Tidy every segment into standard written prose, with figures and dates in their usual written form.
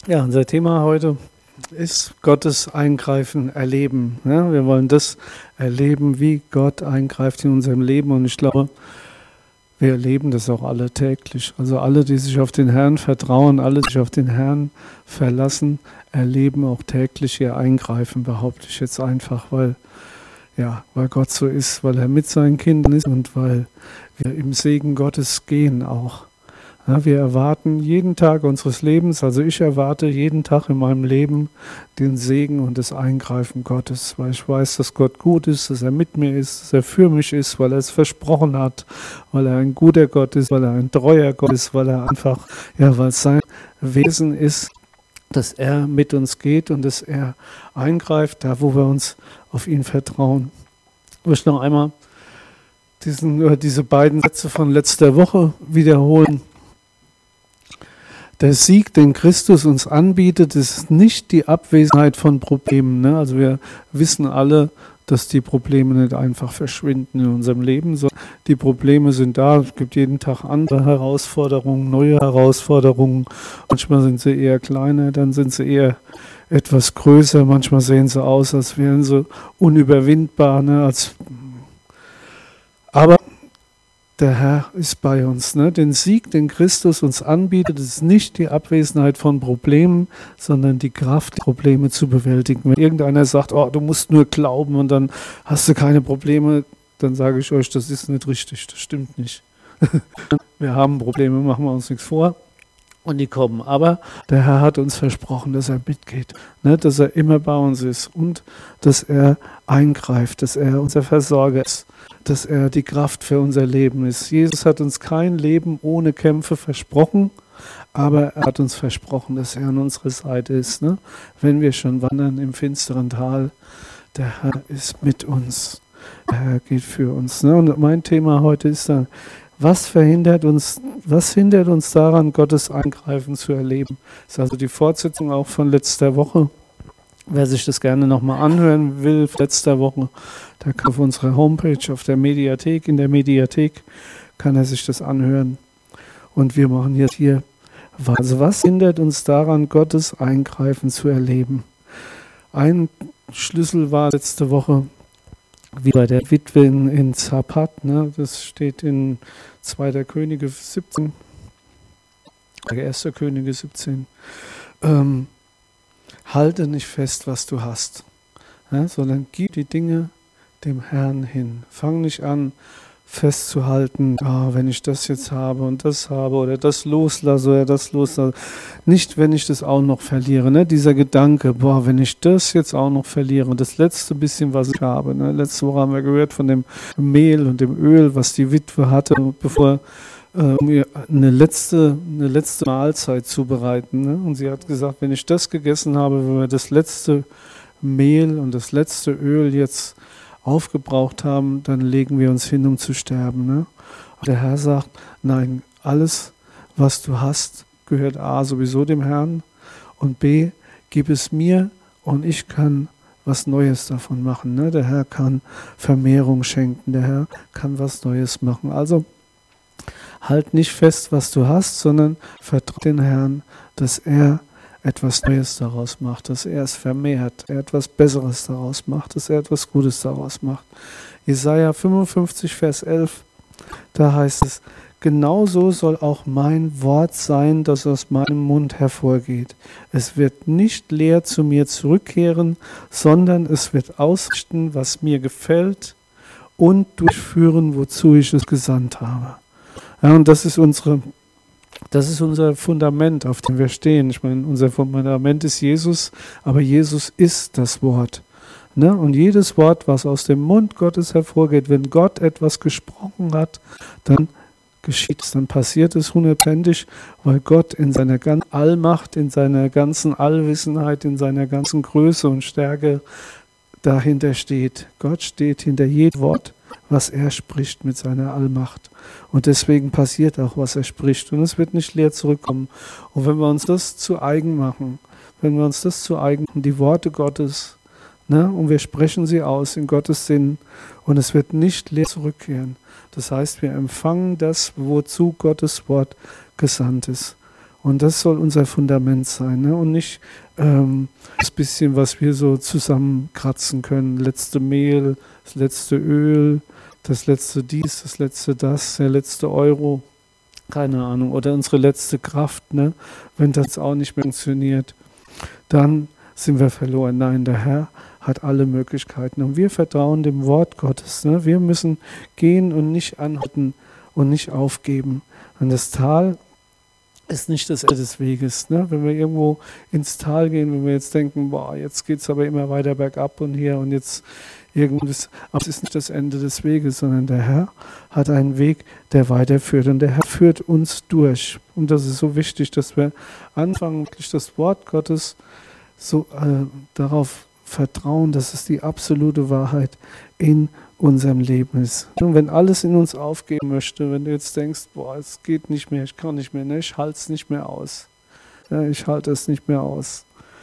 Ja, unser Thema heute ist Gottes Eingreifen erleben. Ja, wir wollen das erleben, wie Gott eingreift in unserem Leben. Und ich glaube, wir erleben das auch alle täglich. Also alle, die sich auf den Herrn vertrauen, alle, die sich auf den Herrn verlassen, erleben auch täglich ihr Eingreifen, behaupte ich jetzt einfach, weil Gott so ist, weil er mit seinen Kindern ist und weil wir im Segen Gottes gehen auch. Ja, wir erwarten jeden Tag unseres Lebens, also ich erwarte jeden Tag in meinem Leben den Segen und das Eingreifen Gottes, weil ich weiß, dass Gott gut ist, dass er mit mir ist, dass er für mich ist, weil er es versprochen hat, weil er ein guter Gott ist, weil er ein treuer Gott ist, weil er einfach, weil sein Wesen ist, dass er mit uns geht und dass er eingreift, da wo wir uns auf ihn vertrauen. Ich möchte noch einmal diese beiden Sätze von letzter Woche wiederholen. Der Sieg, den Christus uns anbietet, ist nicht die Abwesenheit von Problemen. Ne? Also wir wissen alle, dass die Probleme nicht einfach verschwinden in unserem Leben, sondern die Probleme sind da. Es gibt jeden Tag andere Herausforderungen, neue Herausforderungen. Manchmal sind sie eher kleiner, dann sind sie eher etwas größer. Manchmal sehen sie aus, als wären sie unüberwindbar. Ne? Aber der Herr ist bei uns. Ne? Den Sieg, den Christus uns anbietet, ist nicht die Abwesenheit von Problemen, sondern die Kraft, die Probleme zu bewältigen. Wenn irgendeiner sagt, oh, du musst nur glauben und dann hast du keine Probleme, dann sage ich euch, das ist nicht richtig, das stimmt nicht. Wir haben Probleme, machen wir uns nichts vor. Und die kommen. Aber der Herr hat uns versprochen, dass er mitgeht, ne? Dass er immer bei uns ist und dass er eingreift, dass er unser Versorger ist, dass er die Kraft für unser Leben ist. Jesus hat uns kein Leben ohne Kämpfe versprochen, aber er hat uns versprochen, dass er an unserer Seite ist. Ne? Wenn wir schon wandern im finsteren Tal, der Herr ist mit uns. Der Herr geht für uns. Ne? Und mein Thema heute ist dann, was hindert uns daran, Gottes Eingreifen zu erleben? Das ist also die Fortsetzung auch von letzter Woche. Wer sich das gerne nochmal anhören will, letzter Woche, da kann auf unserer Homepage, auf der Mediathek, in der Mediathek, kann er sich das anhören. Und wir machen jetzt hier, also was hindert uns daran, Gottes Eingreifen zu erleben? Ein Schlüssel war letzte Woche, wie bei der Witwe in Zapat, ne? Das steht in 2. Könige 17, 1. Könige 17. Halte nicht fest, was du hast, sondern gib die Dinge dem Herrn hin. Fang nicht an, festzuhalten, wenn ich das jetzt habe und das habe oder das loslasse oder das loslasse. Nicht, wenn ich das auch noch verliere. Ne? Dieser Gedanke, wenn ich das jetzt auch noch verliere und das letzte bisschen, was ich habe. Ne? Letzte Woche haben wir gehört von dem Mehl und dem Öl, was die Witwe hatte, bevor um ihr eine letzte Mahlzeit zubereiten. Ne? Und sie hat gesagt, wenn ich das gegessen habe, wenn wir das letzte Mehl und das letzte Öl jetzt aufgebraucht haben, dann legen wir uns hin, um zu sterben. Ne? Der Herr sagt, nein, alles, was du hast, gehört A, sowieso dem Herrn und B, gib es mir und ich kann was Neues davon machen. Ne? Der Herr kann Vermehrung schenken, der Herr kann was Neues machen. Also halt nicht fest, was du hast, sondern vertraue den Herrn, dass er etwas Neues daraus macht, dass er es vermehrt, er etwas Besseres daraus macht, dass er etwas Gutes daraus macht. Jesaja 55, Vers 11, da heißt es, genauso soll auch mein Wort sein, das aus meinem Mund hervorgeht. Es wird nicht leer zu mir zurückkehren, sondern es wird ausrichten, was mir gefällt und durchführen, wozu ich es gesandt habe. Ja, und das ist unser Fundament, auf dem wir stehen. Ich meine, unser Fundament ist Jesus, aber Jesus ist das Wort. Ne? Und jedes Wort, was aus dem Mund Gottes hervorgeht, wenn Gott etwas gesprochen hat, dann geschieht es, dann passiert es hundertprozentig, weil Gott in seiner ganzen Allmacht, in seiner ganzen Allwissenheit, in seiner ganzen Größe und Stärke dahinter steht. Gott steht hinter jedem Wort, was er spricht mit seiner Allmacht. Und deswegen passiert auch, was er spricht. Und es wird nicht leer zurückkommen. Und wenn wir uns das zu eigen machen, die Worte Gottes, ne, und wir sprechen sie aus in Gottes Sinn, und es wird nicht leer zurückkehren. Das heißt, wir empfangen das, wozu Gottes Wort gesandt ist. Und das soll unser Fundament sein, ne? Und nicht das bisschen, was wir so zusammenkratzen können. Letzte Mehl, das letzte Öl, das letzte dies, das letzte das, der letzte Euro, keine Ahnung, oder unsere letzte Kraft, ne? Wenn das auch nicht mehr funktioniert, dann sind wir verloren. Nein, der Herr hat alle Möglichkeiten und wir vertrauen dem Wort Gottes, ne? Wir müssen gehen und nicht anhalten und nicht aufgeben. Und das Tal ist nicht das Ende des Weges. Ne? Wenn wir irgendwo ins Tal gehen, wenn wir jetzt denken, boah, jetzt geht es aber immer weiter bergab und hier und jetzt irgendwas, aber es ist nicht das Ende des Weges, sondern der Herr hat einen Weg, der weiterführt und der Herr führt uns durch. Und das ist so wichtig, dass wir anfangen, wirklich das Wort Gottes so darauf vertrauen, dass es die absolute Wahrheit in unserem Leben ist. Und wenn alles in uns aufgeben möchte, wenn du jetzt denkst, boah, es geht nicht mehr, ich kann nicht mehr, ne, ich halte es nicht mehr aus, ja, ich halte es nicht mehr aus,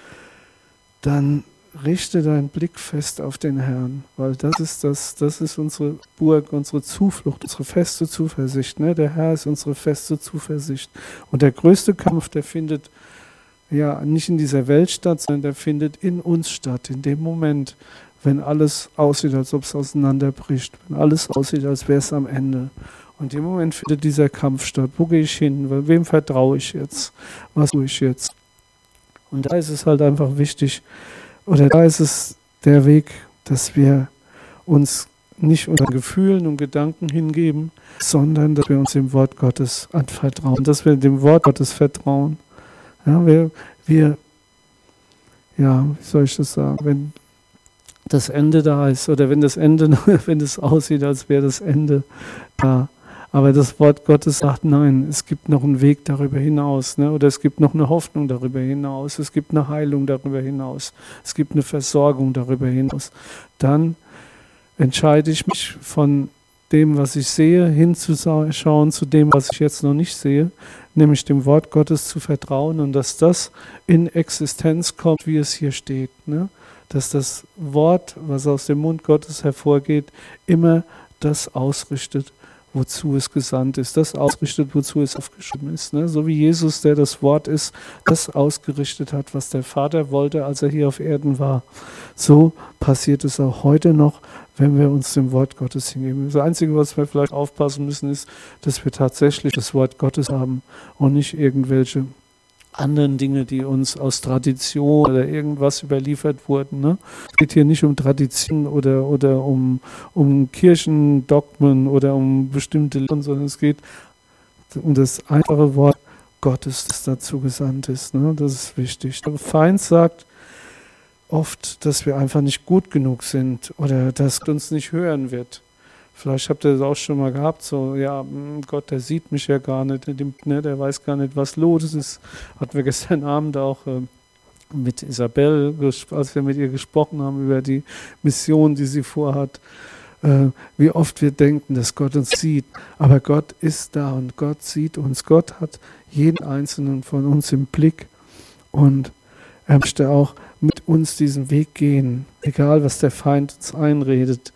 dann richte deinen Blick fest auf den Herrn, weil das ist unsere Burg, unsere Zuflucht, unsere feste Zuversicht. Ne? Der Herr ist unsere feste Zuversicht. Und der größte Kampf, der findet ja nicht in dieser Welt statt, sondern der findet in uns statt, in dem Moment, wenn alles aussieht, als ob es auseinanderbricht, wenn alles aussieht, als wäre es am Ende. Und im Moment findet dieser Kampf statt. Wo gehe ich hin? Wem vertraue ich jetzt? Was tue ich jetzt? Und da ist es halt einfach wichtig, oder da ist es der Weg, dass wir uns nicht unseren Gefühlen und Gedanken hingeben, sondern dass wir uns dem Wort Gottes anvertrauen, dass wir dem Wort Gottes vertrauen. Ja, wie soll ich das sagen, wenn das Ende da ist oder wenn es aussieht, als wäre das Ende da. Aber das Wort Gottes sagt, nein, es gibt noch einen Weg darüber hinaus, ne? Oder es gibt noch eine Hoffnung darüber hinaus, es gibt eine Heilung darüber hinaus, es gibt eine Versorgung darüber hinaus. Dann entscheide ich mich von dem, was ich sehe, hinzuschauen zu dem, was ich jetzt noch nicht sehe, nämlich dem Wort Gottes zu vertrauen und dass das in Existenz kommt, wie es hier steht, ne? Dass das Wort, was aus dem Mund Gottes hervorgeht, immer das ausrichtet, wozu es gesandt ist, das ausrichtet, wozu es aufgeschrieben ist. Ne? So wie Jesus, der das Wort ist, das ausgerichtet hat, was der Vater wollte, als er hier auf Erden war. So passiert es auch heute noch, wenn wir uns dem Wort Gottes hingeben. Das Einzige, was wir vielleicht aufpassen müssen, ist, dass wir tatsächlich das Wort Gottes haben und nicht irgendwelche anderen Dinge, die uns aus Tradition oder irgendwas überliefert wurden. Ne? Es geht hier nicht um Tradition oder um Kirchendogmen oder um bestimmte Lehren, sondern es geht um das einfache Wort Gottes, das dazu gesandt ist. Ne? Das ist wichtig. Der Feind sagt oft, dass wir einfach nicht gut genug sind oder dass Gott uns nicht hören wird. Vielleicht habt ihr das auch schon mal gehabt, so, ja, Gott, der sieht mich ja gar nicht, der weiß gar nicht, was los ist. Hatten wir gestern Abend auch mit Isabel, als wir mit ihr gesprochen haben über die Mission, die sie vorhat, wie oft wir denken, dass Gott uns sieht. Aber Gott ist da und Gott sieht uns. Gott hat jeden Einzelnen von uns im Blick und er möchte auch mit uns diesen Weg gehen, egal was der Feind uns einredet.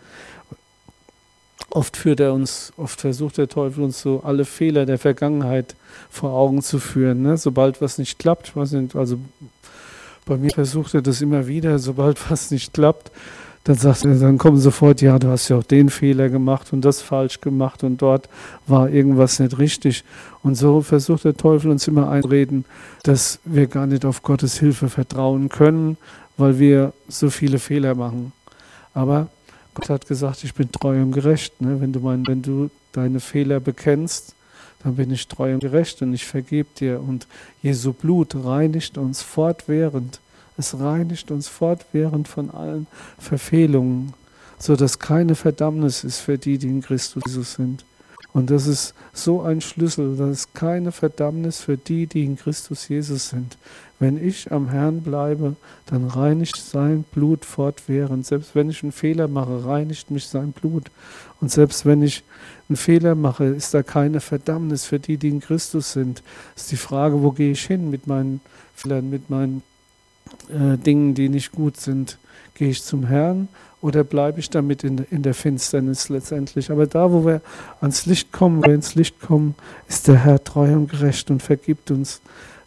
Oft versucht der Teufel uns so alle Fehler der Vergangenheit vor Augen zu führen. Ne? Sobald was nicht klappt, also bei mir versucht er das immer wieder, sobald was nicht klappt, dann kommen sofort, ja, du hast ja auch den Fehler gemacht und das falsch gemacht und dort war irgendwas nicht richtig. Und so versucht der Teufel uns immer einreden, dass wir gar nicht auf Gottes Hilfe vertrauen können, weil wir so viele Fehler machen. Aber Gott hat gesagt, ich bin treu und gerecht. Ne? Wenn du deine Fehler bekennst, dann bin ich treu und gerecht und ich vergebe dir. Und Jesu Blut reinigt uns fortwährend. Es reinigt uns fortwährend von allen Verfehlungen, sodass keine Verdammnis ist für die, die in Christus Jesus sind. Und das ist so ein Schlüssel, dass es keine Verdammnis für die, die in Christus Jesus sind. Wenn ich am Herrn bleibe, dann reinigt sein Blut fortwährend. Selbst wenn ich einen Fehler mache, reinigt mich sein Blut. Und selbst wenn ich einen Fehler mache, ist da keine Verdammnis für die, die in Christus sind. Es ist die Frage, wo gehe ich hin mit meinen Fehlern, mit meinen Dingen, die nicht gut sind. Gehe ich zum Herrn oder bleibe ich damit in der Finsternis letztendlich? Aber da, wo wir ins Licht kommen, ist der Herr treu und gerecht und vergibt uns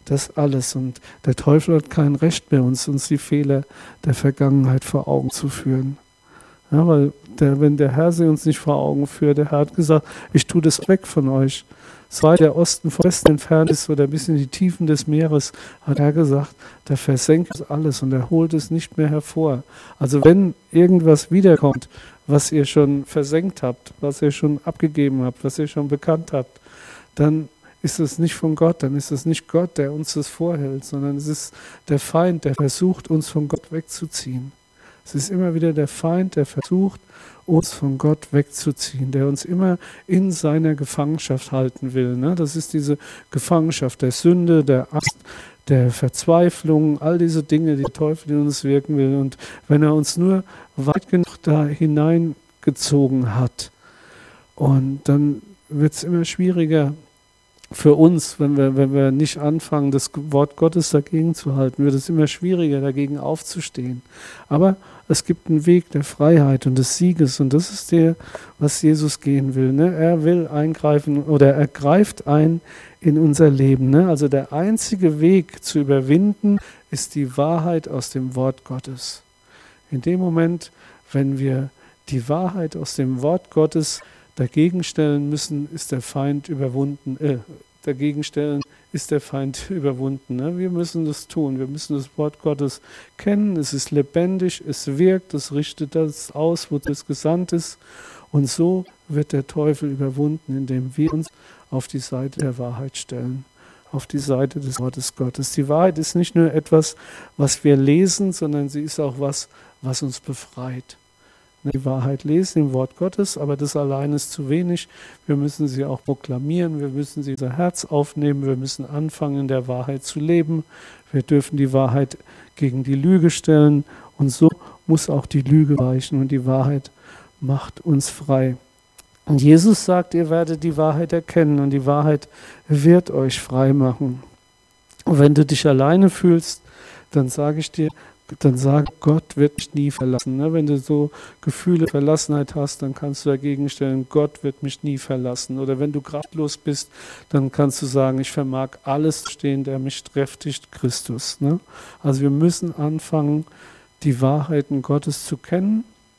Das alles. Und der Teufel hat kein Recht mehr, uns die Fehler der Vergangenheit vor Augen zu führen. Ja, weil wenn der Herr sie uns nicht vor Augen führt, der Herr hat gesagt, ich tue das weg von euch. So weit der Osten vom Westen entfernt ist oder bis in die Tiefen des Meeres, hat er gesagt, der versenkt es alles und er holt es nicht mehr hervor. Also wenn irgendwas wiederkommt, was ihr schon versenkt habt, was ihr schon abgegeben habt, was ihr schon bekannt habt, dann ist es nicht von Gott, dann ist es nicht Gott, der uns das vorhält, sondern es ist der Feind, der versucht, uns von Gott wegzuziehen. Es ist immer wieder der Feind, der versucht, uns von Gott wegzuziehen, der uns immer in seiner Gefangenschaft halten will. Ne? Das ist diese Gefangenschaft der Sünde, der Angst, der Verzweiflung, all diese Dinge, die der Teufel in uns wirken will. Und wenn er uns nur weit genug da hineingezogen hat, und dann wird es immer schwieriger für uns, wenn wir nicht anfangen, das Wort Gottes dagegen zu halten, wird es immer schwieriger, dagegen aufzustehen. Aber es gibt einen Weg der Freiheit und des Sieges und das ist der, was Jesus gehen will. Ne? Er will eingreifen oder er greift ein in unser Leben. Ne? Also der einzige Weg zu überwinden ist die Wahrheit aus dem Wort Gottes. In dem Moment, wenn wir die Wahrheit aus dem Wort Gottes dagegen stellen müssen, ist der Feind überwunden. Dagegen stellen ist der Feind überwunden. Ne? Wir müssen das tun. Wir müssen das Wort Gottes kennen. Es ist lebendig, es wirkt, es richtet das aus, wozu es gesandt ist. Und so wird der Teufel überwunden, indem wir uns auf die Seite der Wahrheit stellen, auf die Seite des Wortes Gottes. Die Wahrheit ist nicht nur etwas, was wir lesen, sondern sie ist auch was uns befreit. Die Wahrheit lesen im Wort Gottes, aber das allein ist zu wenig. Wir müssen sie auch proklamieren, wir müssen sie in unser Herz aufnehmen, wir müssen anfangen, in der Wahrheit zu leben. Wir dürfen die Wahrheit gegen die Lüge stellen und so muss auch die Lüge weichen und die Wahrheit macht uns frei. Und Jesus sagt, ihr werdet die Wahrheit erkennen und die Wahrheit wird euch frei machen. Und wenn du dich alleine fühlst, dann sage ich dir, dann sag, Gott wird mich nie verlassen. Ne? Wenn du so Gefühle Verlassenheit hast, dann kannst du dagegen stellen, Gott wird mich nie verlassen. Oder wenn du kraftlos bist, dann kannst du sagen, ich vermag alles stehen, der mich kräftigt, Christus. Ne? Also wir müssen anfangen, die Wahrheiten Gottes zu kennen.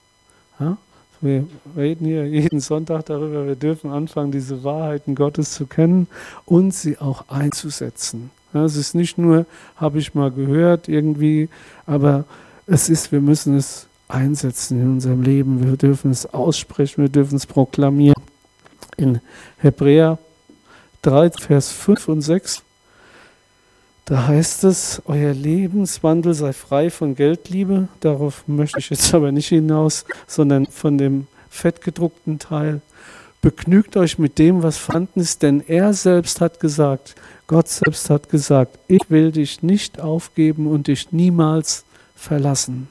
Ja? Wir reden hier jeden Sonntag darüber, wir dürfen anfangen, diese Wahrheiten Gottes zu kennen und sie auch einzusetzen. Ja, es ist nicht nur, habe ich mal gehört irgendwie, aber wir müssen es einsetzen in unserem Leben. Wir dürfen es aussprechen, wir dürfen es proklamieren. In Hebräer 3, Vers 5 und 6, da heißt es, euer Lebenswandel sei frei von Geldliebe. Darauf möchte ich jetzt aber nicht hinaus, sondern von dem fettgedruckten Teil. Begnügt euch mit dem, was vorhanden ist, denn er selbst hat gesagt, Gott selbst hat gesagt, ich will dich nicht aufgeben und dich niemals verlassen.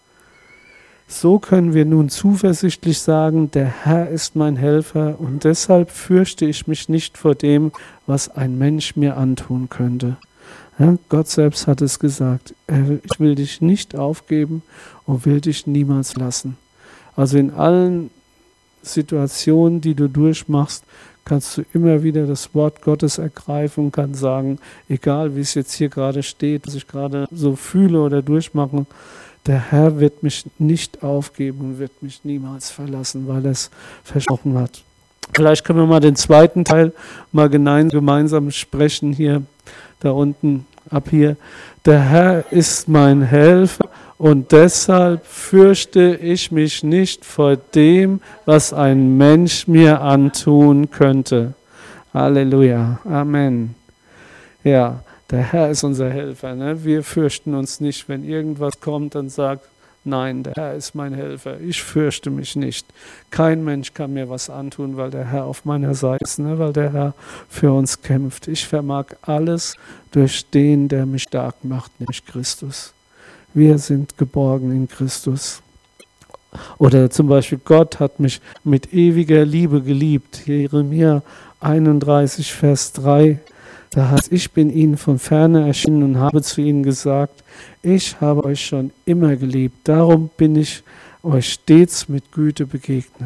So können wir nun zuversichtlich sagen, der Herr ist mein Helfer und deshalb fürchte ich mich nicht vor dem, was ein Mensch mir antun könnte. Ja, Gott selbst hat es gesagt, ich will dich nicht aufgeben und will dich niemals lassen. Also in allen Situationen, die du durchmachst, kannst du immer wieder das Wort Gottes ergreifen und kannst sagen, egal wie es jetzt hier gerade steht, was ich gerade so fühle oder durchmache, der Herr wird mich nicht aufgeben und wird mich niemals verlassen, weil er es versprochen hat. Vielleicht können wir mal den zweiten Teil mal gemeinsam sprechen hier, da unten, ab hier. Der Herr ist mein Helfer und deshalb fürchte ich mich nicht vor dem, was ein Mensch mir antun könnte. Halleluja, Amen. Ja, der Herr ist unser Helfer. Ne? Wir fürchten uns nicht, wenn irgendwas kommt, dann sagt, nein, der Herr ist mein Helfer. Ich fürchte mich nicht. Kein Mensch kann mir was antun, weil der Herr auf meiner Seite ist, ne? Weil der Herr für uns kämpft. Ich vermag alles durch den, der mich stark macht, nämlich Christus. Wir sind geborgen in Christus. Oder zum Beispiel, Gott hat mich mit ewiger Liebe geliebt. Jeremia 31, Vers 3. Da heißt, ich bin ihnen von ferne erschienen und habe zu ihnen gesagt, ich habe euch schon immer geliebt, darum bin ich euch stets mit Güte begegnet.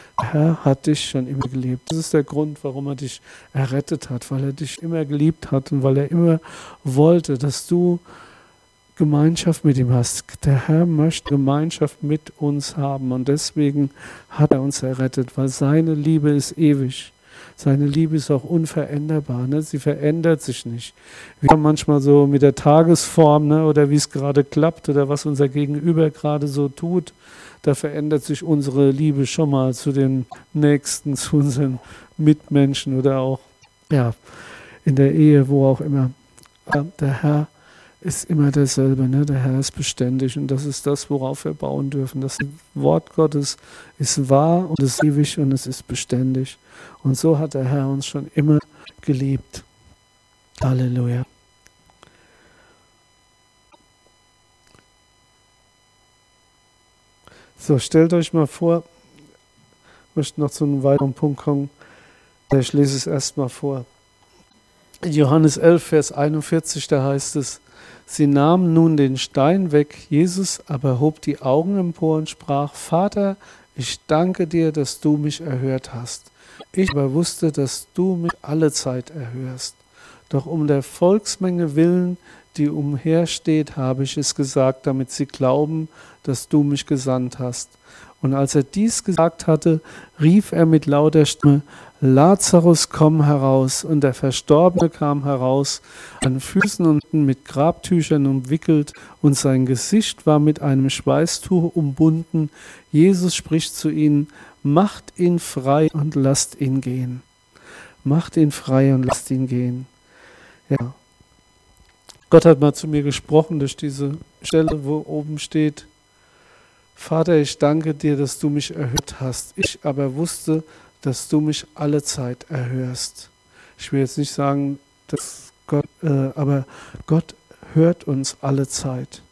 Der Herr hat dich schon immer geliebt. Das ist der Grund, warum er dich errettet hat, weil er dich immer geliebt hat und weil er immer wollte, dass du Gemeinschaft mit ihm hast. Der Herr möchte Gemeinschaft mit uns haben und deswegen hat er uns errettet, weil seine Liebe ist ewig. Seine Liebe ist auch unveränderbar, ne? Sie verändert sich nicht. Wir haben manchmal so mit der Tagesform, ne, oder wie es gerade klappt oder was unser Gegenüber gerade so tut, da verändert sich unsere Liebe schon mal zu den Nächsten, zu unseren Mitmenschen oder auch ja, in der Ehe, wo auch immer. Der Herr ist immer derselbe, ne? Der Herr ist beständig und das ist das, worauf wir bauen dürfen. Das Wort Gottes ist wahr und es ist ewig und es ist beständig. Und so hat der Herr uns schon immer geliebt. Halleluja. So, stellt euch mal vor, ich möchte noch zu einem weiteren Punkt kommen. Ich lese es erstmal vor. In Johannes 11, Vers 41, da heißt es, sie nahmen nun den Stein weg, Jesus aber hob die Augen empor und sprach, Vater, ich danke dir, dass du mich erhört hast. Ich aber wusste, dass du mich alle Zeit erhörst. Doch um der Volksmenge willen, die umhersteht, habe ich es gesagt, damit sie glauben, dass du mich gesandt hast. Und als er dies gesagt hatte, rief er mit lauter Stimme, Lazarus, komm heraus. Und der Verstorbene kam heraus, an Füßen und mit Grabtüchern umwickelt, und sein Gesicht war mit einem Schweißtuch umbunden. Jesus spricht zu ihnen, macht ihn frei und lasst ihn gehen. Macht ihn frei und lasst ihn gehen. Ja. Gott hat mal zu mir gesprochen durch diese Stelle, wo oben steht, Vater, ich danke dir, dass du mich erhört hast. Ich aber wusste, dass du mich alle Zeit erhörst. Ich will jetzt nicht sagen, dass Gott, aber Gott hört uns alle Zeit.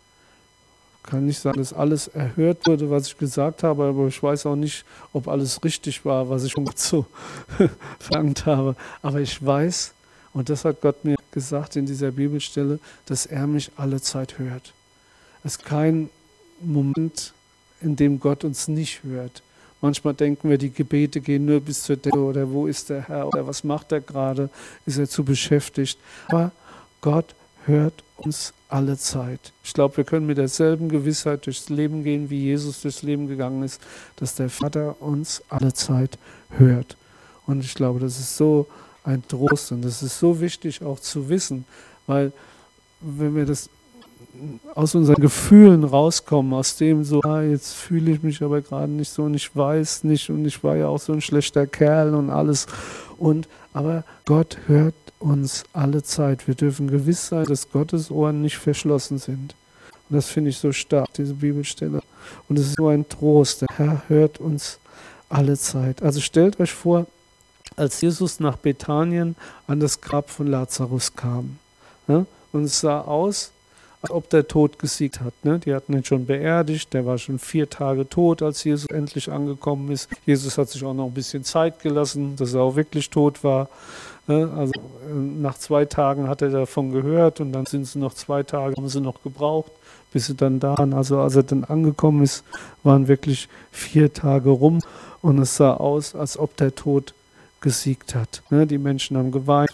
Ich kann nicht sagen, dass alles erhört wurde, was ich gesagt habe, aber ich weiß auch nicht, ob alles richtig war, was ich so verlangt habe. Aber ich weiß, und das hat Gott mir gesagt in dieser Bibelstelle, dass er mich alle Zeit hört. Es ist kein Moment, in dem Gott uns nicht hört. Manchmal denken wir, die Gebete gehen nur bis zur Decke oder wo ist der Herr oder was macht er gerade, ist er zu beschäftigt. Aber Gott hört uns alle Zeit. Ich glaube, wir können mit derselben Gewissheit durchs Leben gehen, wie Jesus durchs Leben gegangen ist, dass der Vater uns alle Zeit hört. Und ich glaube, das ist so ein Trost und das ist so wichtig auch zu wissen, weil wenn wir das aus unseren Gefühlen rauskommen, aus dem so, jetzt fühle ich mich aber gerade nicht so und ich weiß nicht und ich war ja auch so ein schlechter Kerl und alles. Aber Gott hört uns alle Zeit. Wir dürfen gewiss sein, dass Gottes Ohren nicht verschlossen sind. Und das finde ich so stark, diese Bibelstelle. Und es ist so ein Trost. Der Herr hört uns alle Zeit. Also stellt euch vor, als Jesus nach Bethanien an das Grab von Lazarus kam. Ne? Und es sah aus, als ob der Tod gesiegt hat. Ne? Die hatten ihn schon beerdigt, der war schon 4 Tage tot, als Jesus endlich angekommen ist. Jesus hat sich auch noch ein bisschen Zeit gelassen, dass er auch wirklich tot war. Ne? Also nach 2 Tagen hat er davon gehört und dann sind sie noch 2 Tage, haben sie noch gebraucht, bis sie dann da waren. Also als er dann angekommen ist, waren wirklich 4 Tage rum und es sah aus, als ob der Tod gesiegt hat. Ne? Die Menschen haben geweint.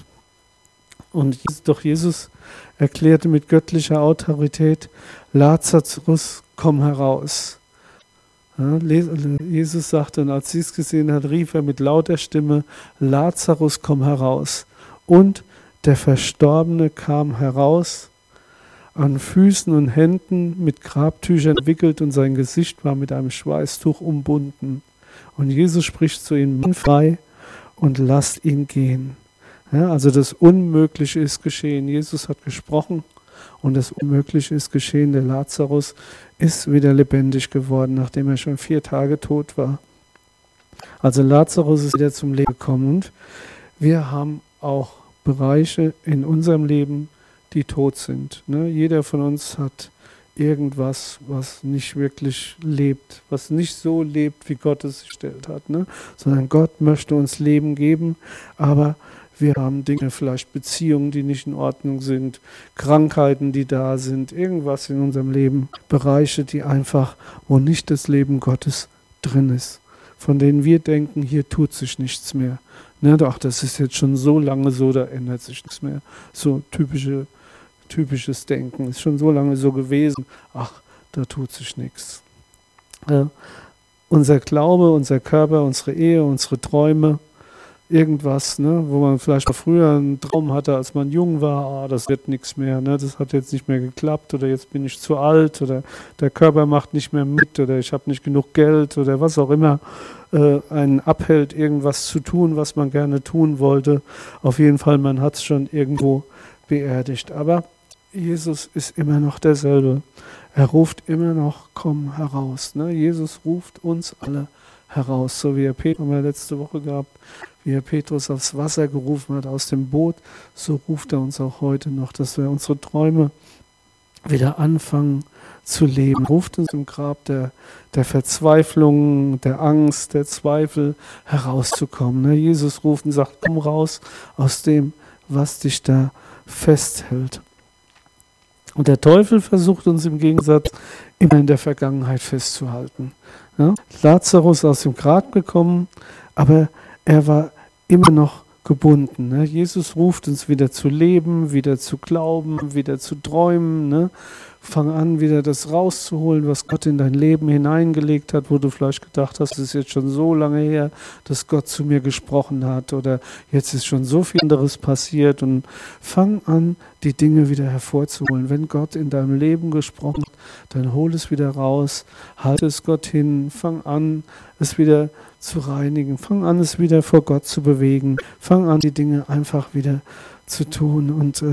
Und doch Jesus erklärte mit göttlicher Autorität, Lazarus, komm heraus. Ja, Jesus sagte, und als sie es gesehen hat, rief er mit lauter Stimme, Lazarus, komm heraus. Und der Verstorbene kam heraus, an Füßen und Händen mit Grabtüchern gewickelt und sein Gesicht war mit einem Schweißtuch umbunden. Und Jesus spricht zu ihm, Mann frei und lasst ihn gehen. Ja, also das Unmögliche ist geschehen. Jesus hat gesprochen und das Unmögliche ist geschehen. Der Lazarus ist wieder lebendig geworden, nachdem er schon 4 Tage tot war. Also Lazarus ist wieder zum Leben gekommen. Und wir haben auch Bereiche in unserem Leben, die tot sind. Ne? Jeder von uns hat irgendwas, was nicht wirklich lebt, was nicht so lebt, wie Gott es gestellt hat. Ne? Sondern Gott möchte uns Leben geben, aber wir haben Dinge, vielleicht Beziehungen, die nicht in Ordnung sind, Krankheiten, die da sind, irgendwas in unserem Leben, Bereiche, die einfach, wo nicht das Leben Gottes drin ist. von denen wir denken, hier tut sich nichts mehr. Ne, ach, das ist jetzt schon so lange so, da ändert sich nichts mehr. So typisches Denken, ist schon so lange so gewesen, ach, da tut sich nichts. Unser Glaube, unser Körper, unsere Ehe, unsere Träume, irgendwas, ne, wo man vielleicht mal früher einen Traum hatte, als man jung war, das wird nichts mehr, ne, das hat jetzt nicht mehr geklappt oder jetzt bin ich zu alt oder der Körper macht nicht mehr mit oder ich habe nicht genug Geld oder was auch immer einen abhält, irgendwas zu tun, was man gerne tun wollte. Auf jeden Fall, man hat es schon irgendwo beerdigt. Aber Jesus ist immer noch derselbe. Er ruft immer noch, komm heraus. Ne? Jesus ruft uns alle heraus, so wie er Petrus, haben wir letzte Woche gehabt, wie er Petrus aufs Wasser gerufen hat, aus dem Boot, so ruft er uns auch heute noch, dass wir unsere Träume wieder anfangen zu leben. Ruft uns im Grab der Verzweiflung, der Angst, der Zweifel herauszukommen. Ne? Jesus ruft und sagt, komm raus aus dem, was dich da festhält. Und der Teufel versucht uns im Gegensatz immer in der Vergangenheit festzuhalten. Ja? Lazarus aus dem Grab gekommen, aber er war immer noch gebunden. Ne? Jesus ruft uns wieder zu leben, wieder zu glauben, wieder zu träumen. Ne? Fang an, wieder das rauszuholen, was Gott in dein Leben hineingelegt hat, wo du vielleicht gedacht hast, es ist jetzt schon so lange her, dass Gott zu mir gesprochen hat oder jetzt ist schon so viel anderes passiert und fang an, die Dinge wieder hervorzuholen. Wenn Gott in deinem Leben gesprochen hat, dann hol es wieder raus, halte es Gott hin, fang an, es wieder zu reinigen, fang an, es wieder vor Gott zu bewegen, fang an, die Dinge einfach wieder zu tun und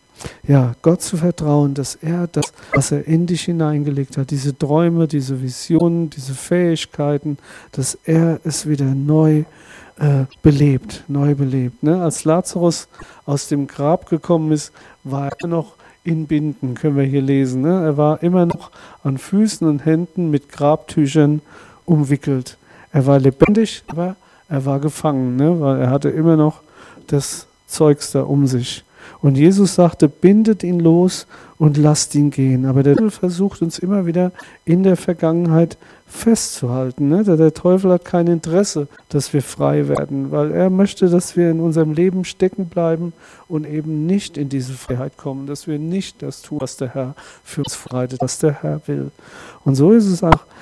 Gott zu vertrauen, dass er das, was er in dich hineingelegt hat, diese Träume, diese Visionen, diese Fähigkeiten, dass er es wieder neu belebt. Ne? Als Lazarus aus dem Grab gekommen ist, war er noch in Binden, können wir hier lesen. Ne? Er war immer noch an Füßen und Händen mit Grabtüchern umwickelt. Er war lebendig, aber er war gefangen, ne? Weil er hatte immer noch das Zeugs da um sich. Und Jesus sagte, bindet ihn los und lasst ihn gehen. Aber der Teufel versucht uns immer wieder in der Vergangenheit festzuhalten. Ne? Der Teufel hat kein Interesse, dass wir frei werden, weil er möchte, dass wir in unserem Leben stecken bleiben und eben nicht in diese Freiheit kommen, dass wir nicht das tun, was der Herr für uns bereitet, was der Herr will. Und so ist es auch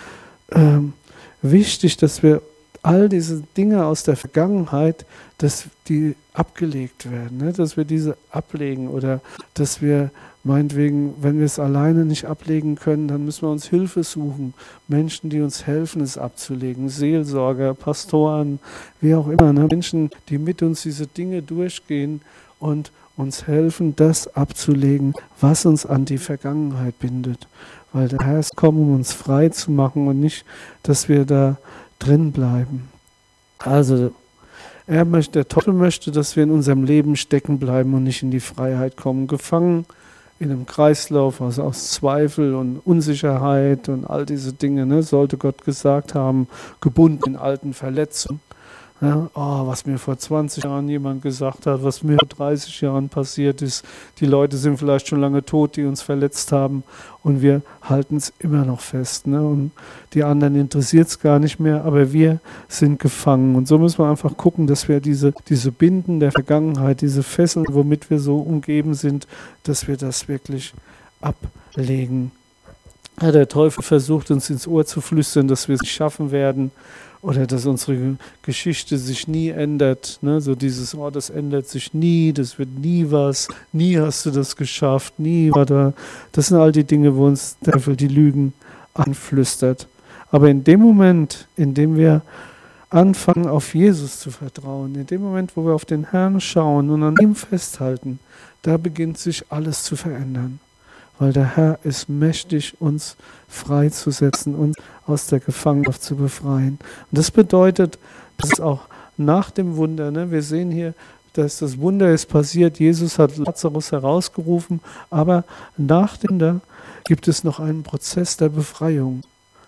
wichtig, dass wir all diese Dinge aus der Vergangenheit, dass die abgelegt werden, ne? Dass wir diese ablegen oder dass wir meinetwegen, wenn wir es alleine nicht ablegen können, dann müssen wir uns Hilfe suchen. Menschen, die uns helfen, es abzulegen. Seelsorger, Pastoren, wie auch immer. Ne? Menschen, die mit uns diese Dinge durchgehen und uns helfen, das abzulegen, was uns an die Vergangenheit bindet. Weil der Herr ist gekommen, um uns frei zu machen und nicht, dass wir da drin bleiben. Also der Teufel möchte, dass wir in unserem Leben stecken bleiben und nicht in die Freiheit kommen, gefangen in einem Kreislauf aus Zweifel und Unsicherheit und all diese Dinge, ne, sollte Gott gesagt haben, gebunden in alten Verletzungen. Ja, was mir vor 20 Jahren jemand gesagt hat, was mir vor 30 Jahren passiert ist. Die Leute sind vielleicht schon lange tot, die uns verletzt haben und wir halten es immer noch fest. Ne? Und die anderen interessiert es gar nicht mehr, aber wir sind gefangen. Und so müssen wir einfach gucken, dass wir diese Binden der Vergangenheit, diese Fesseln, womit wir so umgeben sind, dass wir das wirklich ablegen. Ja, der Teufel versucht uns ins Ohr zu flüstern, dass wir es nicht schaffen werden. Oder dass unsere Geschichte sich nie ändert. Ne? So dieses, das ändert sich nie, das wird nie was, nie hast du das geschafft, nie war da. Das sind all die Dinge, wo uns der Teufel die Lügen anflüstert. Aber in dem Moment, in dem wir anfangen, auf Jesus zu vertrauen, in dem Moment, wo wir auf den Herrn schauen und an ihm festhalten, da beginnt sich alles zu verändern. Weil der Herr ist mächtig, uns freizusetzen, uns aus der Gefangenschaft zu befreien. Und das bedeutet, dass es auch nach dem Wunder, ne, wir sehen hier, dass das Wunder ist passiert, Jesus hat Lazarus herausgerufen, aber nach dem Wunder gibt es noch einen Prozess der Befreiung.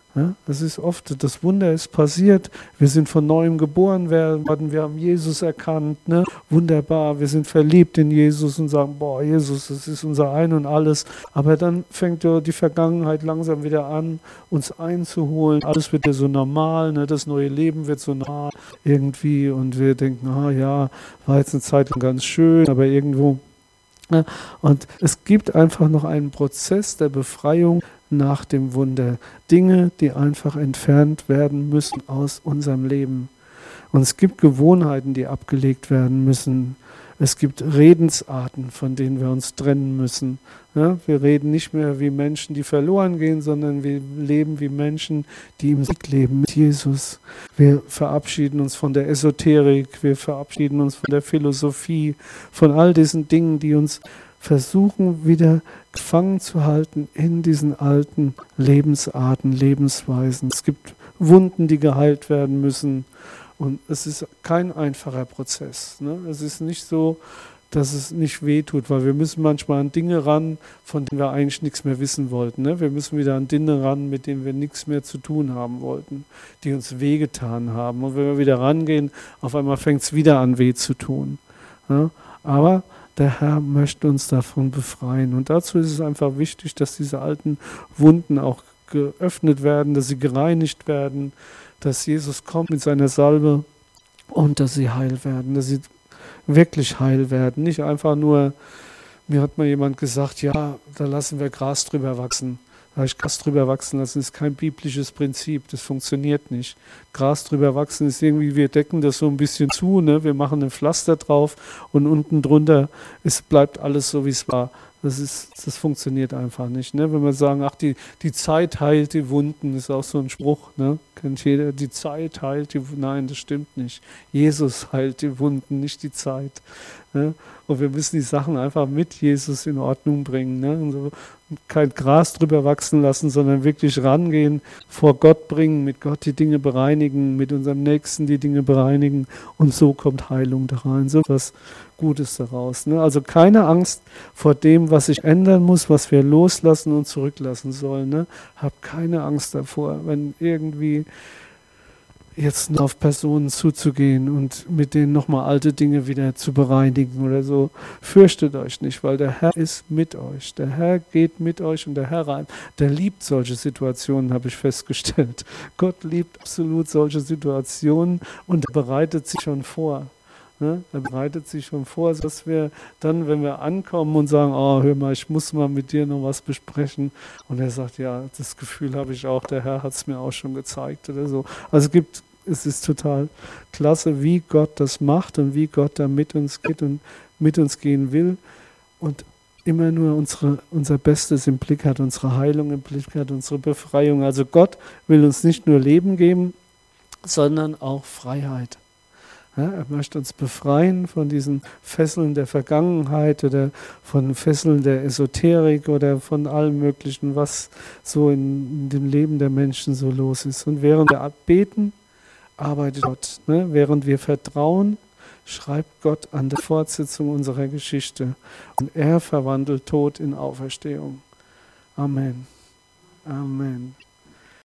Ja, das ist oft, das Wunder ist passiert, wir sind von neuem geboren worden, wir haben Jesus erkannt, ne? Wunderbar, wir sind verliebt in Jesus und sagen, boah, Jesus, das ist unser Ein und alles. Aber dann fängt ja die Vergangenheit langsam wieder an, uns einzuholen. Alles wird ja so normal, ne? Das neue Leben wird so normal irgendwie und wir denken, ah ja, war jetzt eine Zeit lang ganz schön, aber irgendwo. Ne? Und es gibt einfach noch einen Prozess der Befreiung nach dem Wunder. Dinge, die einfach entfernt werden müssen aus unserem Leben. Und es gibt Gewohnheiten, die abgelegt werden müssen. Es gibt Redensarten, von denen wir uns trennen müssen. Ja, wir reden nicht mehr wie Menschen, die verloren gehen, sondern wir leben wie Menschen, die im Sieg leben mit Jesus. Wir verabschieden uns von der Esoterik, wir verabschieden uns von der Philosophie, von all diesen Dingen, die uns versuchen, wieder gefangen zu halten in diesen alten Lebensarten, Lebensweisen. Es gibt Wunden, die geheilt werden müssen. Und es ist kein einfacher Prozess. Ne? Es ist nicht so, dass es nicht wehtut, weil wir müssen manchmal an Dinge ran, von denen wir eigentlich nichts mehr wissen wollten. Ne? Wir müssen wieder an Dinge ran, mit denen wir nichts mehr zu tun haben wollten, die uns wehgetan haben. Und wenn wir wieder rangehen, auf einmal fängt es wieder an, weh zu tun. Ja? Aber der Herr möchte uns davon befreien. Und dazu ist es einfach wichtig, dass diese alten Wunden auch geöffnet werden, dass sie gereinigt werden, dass Jesus kommt mit seiner Salbe und dass sie heil werden, dass sie wirklich heil werden. Nicht einfach nur, mir hat mal jemand gesagt, ja, da lassen wir Gras drüber wachsen. Da habe ich Gras drüber wachsen lassen, ist kein biblisches Prinzip, das funktioniert nicht. Gras drüber wachsen ist irgendwie, wir decken das so ein bisschen zu, ne? Wir machen ein Pflaster drauf und unten drunter bleibt alles so, wie es war. Das funktioniert einfach nicht. Ne? Wenn wir sagen, ach, die Zeit heilt die Wunden, ist auch so ein Spruch, ne? Kennt jeder, die Zeit heilt die Wunden. Nein, das stimmt nicht. Jesus heilt die Wunden, nicht die Zeit. Ne? Und wir müssen die Sachen einfach mit Jesus in Ordnung bringen. Ne? Und so kein Gras drüber wachsen lassen, sondern wirklich rangehen, vor Gott bringen, mit Gott die Dinge bereinigen, mit unserem Nächsten die Dinge bereinigen. Und so kommt Heilung da rein. So was Gutes daraus. Ne? Also keine Angst vor dem, was sich ändern muss, was wir loslassen und zurücklassen sollen. Ne? Hab keine Angst davor, wenn irgendwie jetzt auf Personen zuzugehen und mit denen nochmal alte Dinge wieder zu bereinigen oder so. Fürchtet euch nicht, weil der Herr ist mit euch. Der Herr geht mit euch und der Herr, der liebt solche Situationen, habe ich festgestellt. Gott liebt absolut solche Situationen und er bereitet sich schon vor. Ne? Er bereitet sich schon vor, dass wir dann, wenn wir ankommen und sagen, oh, hör mal, ich muss mal mit dir noch was besprechen. Und er sagt, ja, das Gefühl habe ich auch, der Herr hat es mir auch schon gezeigt oder so. Also es ist total klasse, wie Gott das macht und wie Gott da mit uns geht und mit uns gehen will und immer nur unser Bestes im Blick hat, unsere Heilung im Blick hat, unsere Befreiung. Also Gott will uns nicht nur Leben geben, sondern auch Freiheit. Ja, er möchte uns befreien von diesen Fesseln der Vergangenheit oder von Fesseln der Esoterik oder von allem Möglichen, was so in dem Leben der Menschen so los ist. Und während wir beten, arbeitet Gott. Ne? Während wir vertrauen, schreibt Gott an der Fortsetzung unserer Geschichte. Und er verwandelt Tod in Auferstehung. Amen. Amen.